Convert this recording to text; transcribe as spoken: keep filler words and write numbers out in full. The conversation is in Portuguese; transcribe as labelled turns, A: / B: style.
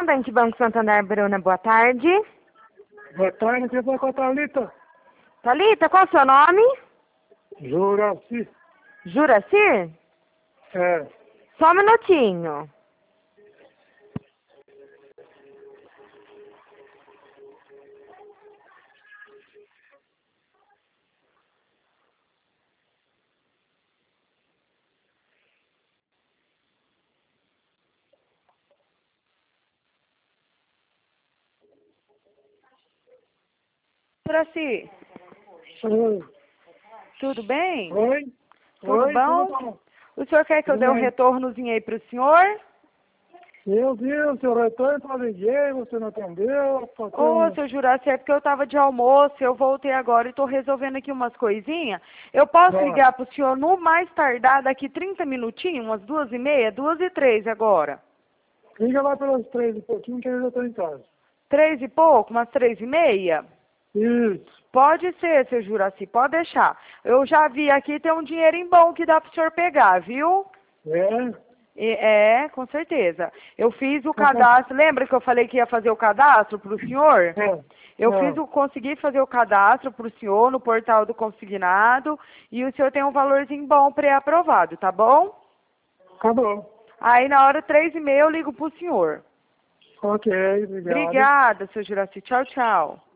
A: Banco Banco Santander, Bruna, boa tarde.
B: Boa tarde, aqui é com a Thalita.
A: Thalita, qual é o seu nome?
B: Juraci.
A: Juraci?
B: É.
A: Só um minutinho. Juraci,
B: Oi.
A: tudo bem?
B: Oi.
A: Tudo
B: Oi,
A: bom?
B: tudo bom?
A: O senhor quer que eu
B: Tudo
A: dê um
B: bem.
A: retornozinho aí pro senhor?
B: Eu vi o seu retorno, eu liguei, você não atendeu. Passei
A: Ô,
B: um...
A: seu Juraci, é porque eu tava de almoço, eu voltei agora e tô resolvendo aqui umas coisinhas. Eu posso
B: Ah,
A: ligar pro senhor no mais tardar daqui trinta minutinhos, umas duas e meia, duas e três agora?
B: liga lá pelas três e pouquinho que eu já estou em casa.
A: Três e pouco, umas três e meia?
B: Isso.
A: Pode ser, seu Juraci, pode deixar. Eu já vi aqui, tem um dinheirinho bom que dá pro senhor pegar, viu?
B: É.
A: E- É, com certeza. Eu fiz o
B: Então,
A: cadastro, lembra que eu falei que ia fazer o cadastro pro senhor?
B: É.
A: Eu
B: É.
A: fiz o, consegui fazer o cadastro pro senhor no portal do consignado e o senhor tem um valorzinho bom pré-aprovado, tá bom?
B: Acabou.
A: Aí na hora três e meia eu ligo pro senhor.
B: Ok, obrigado.
A: Obrigada, seu Juraci. Tchau, tchau.